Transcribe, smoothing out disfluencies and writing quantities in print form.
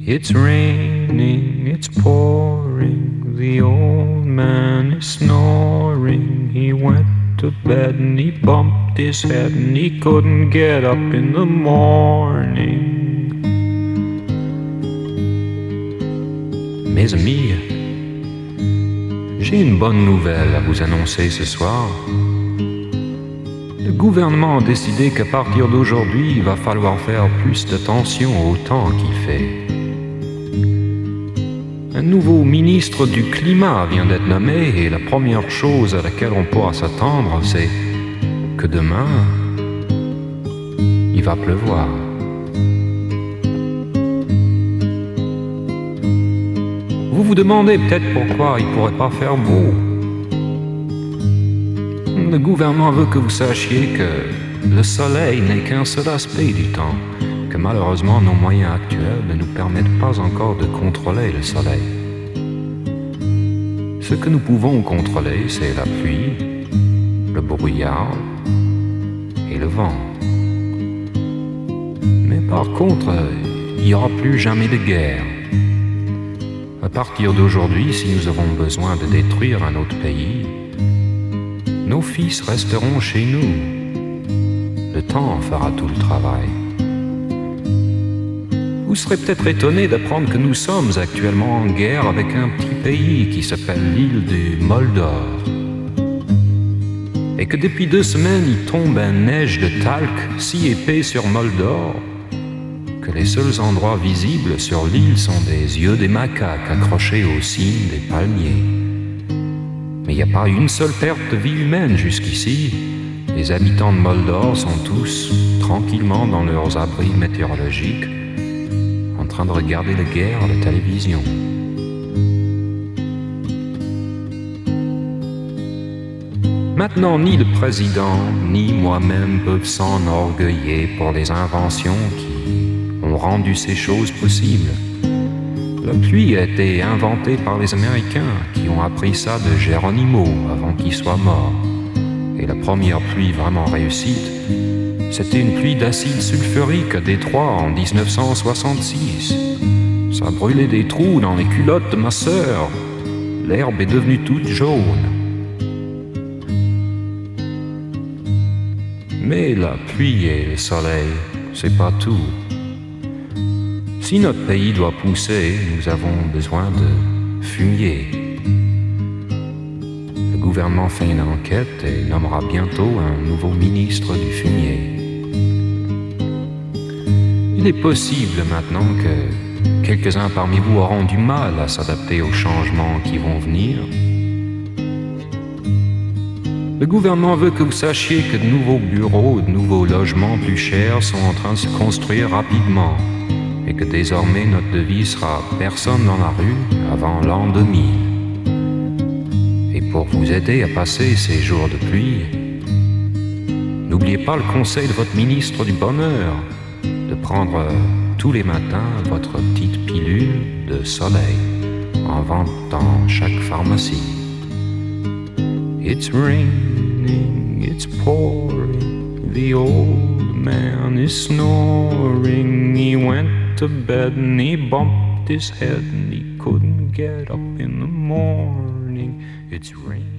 It's raining, it's pouring, the old man is snoring. He went to bed and he bumped his head and he couldn't get up in the morning. Mes amis, j'ai une bonne nouvelle à vous annoncer ce soir. Le gouvernement a décidé qu'à partir d'aujourd'hui, il va falloir faire plus d'attention au temps qu'il fait. Un nouveau ministre du climat vient d'être nommé et la première chose à laquelle on pourra s'attendre, c'est que demain, il va pleuvoir. Vous vous demandez peut-être pourquoi il ne pourrait pas faire beau. Le gouvernement veut que vous sachiez que le soleil n'est qu'un seul aspect du temps, que malheureusement nos moyens actuels ne nous permettent pas encore de contrôler le soleil. Ce que nous pouvons contrôler, c'est la pluie, le brouillard et le vent. Mais par contre, il n'y aura plus jamais de guerre. À partir d'aujourd'hui, si nous avons besoin de détruire un autre pays, nos fils resteront chez nous. Le temps fera tout le travail. Vous serez peut-être étonné d'apprendre que nous sommes actuellement en guerre avec un petit pays qui s'appelle l'île du Moldor. Et que depuis 2 semaines, il tombe une neige de talc si épais sur Moldor que les seuls endroits visibles sur l'île sont des yeux des macaques accrochés aux cimes des palmiers. Mais il n'y a pas une seule perte de vie humaine jusqu'ici. Les habitants de Moldor sont tous tranquillement dans leurs abris météorologiques, en train de regarder la guerre à la télévision. Maintenant, ni le président, ni moi-même peuvent s'enorgueillir pour les inventions qui ont rendu ces choses possibles. La pluie a été inventée par les Américains qui ont appris ça de Geronimo avant qu'il soit mort. Et la première pluie vraiment réussite, c'était une pluie d'acide sulfurique à Détroit en 1966. Ça a brûlé des trous dans les culottes de ma sœur. L'herbe est devenue toute jaune. Mais la pluie et le soleil, c'est pas tout. Si notre pays doit pousser, nous avons besoin de fumier. Le gouvernement fait une enquête et nommera bientôt un nouveau ministre du fumier. Il est possible maintenant que quelques-uns parmi vous auront du mal à s'adapter aux changements qui vont venir. Le gouvernement veut que vous sachiez que de nouveaux bureaux, de nouveaux logements plus chers sont en train de se construire rapidement. Et que désormais notre devise sera « Personne dans la rue avant l'an 2000 ». Et pour vous aider à passer ces jours de pluie, n'oubliez pas le conseil de votre ministre du Bonheur, de prendre tous les matins votre petite pilule de soleil en vente dans chaque pharmacie. It's raining, it's pouring, the old man is snoring. He went to bed and he bumped his head and he couldn't get up in the morning. It's raining.